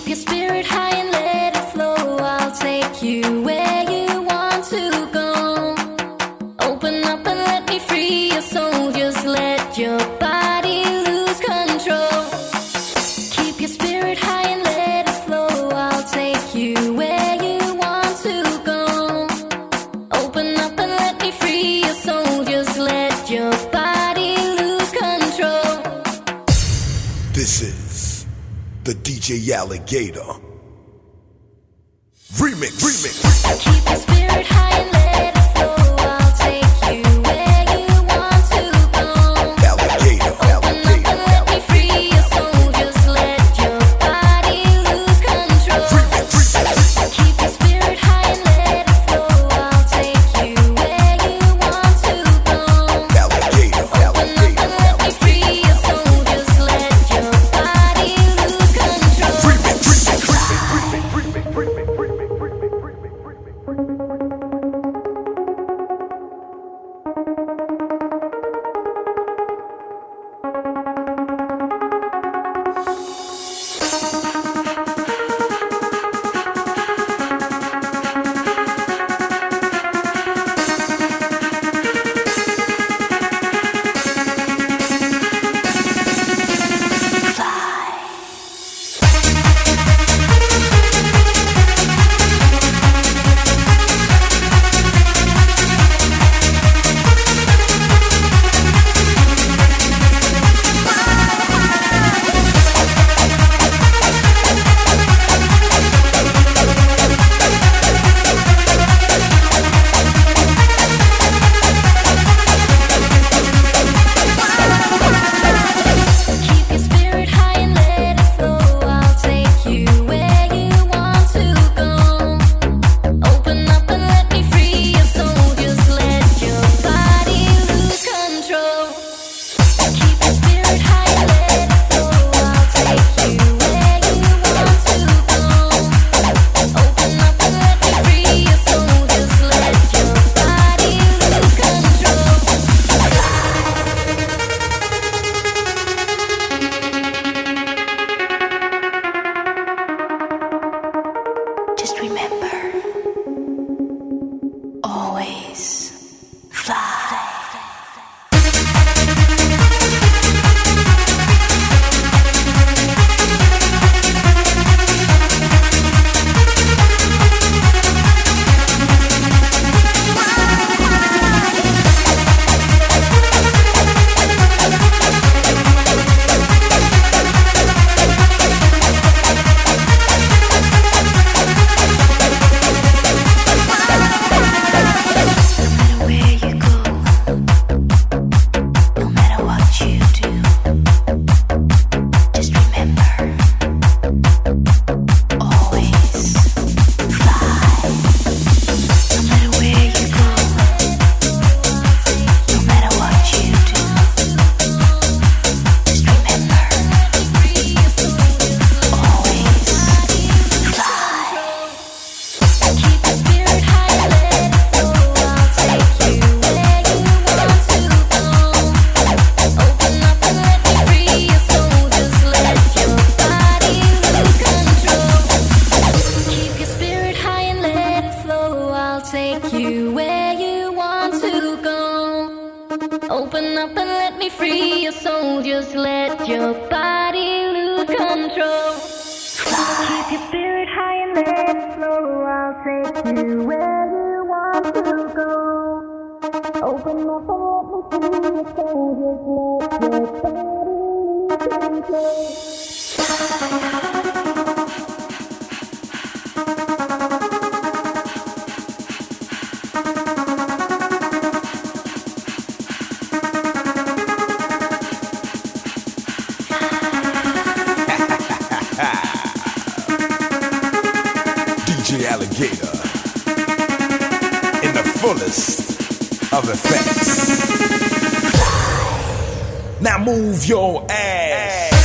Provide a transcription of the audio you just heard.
Keep your spirit high and let it flow. I'll take you where you want to go. Open up and let me free your soul. Just let your body lose control. Keep your spirit high and let it flow. I'll take you where you want to go. Open up and let me free your soul. Just let your body lose control. This is the DJ Alligator Remix. Keep your spirit high and let it flow. I'll take you where you want to go. Alligator. Open up and let me free your soul. Just let your body lose control. Keep your spirit high and let it flow. I'll take you where you want to go. Alligator. Open up and let me free your soul. Just let your body lose control. Keep your spirit high and let it flow. I'll take you where you want to go. Open up and let me free your soul. Just let your body lose control. Keep your spirit high and let it flow. I'll take you where you want to go. Open up and let me free your soul. Just let your body lose control. Just remember, always fly. Open up and let me free your soul. Just let your body lose control. Keep your spirit high and let it flow. I'll take you where you want to go. Open up and let me free your soul. Just let your body lose control. DJ Alligator in the fullest of effects. Now move your ass.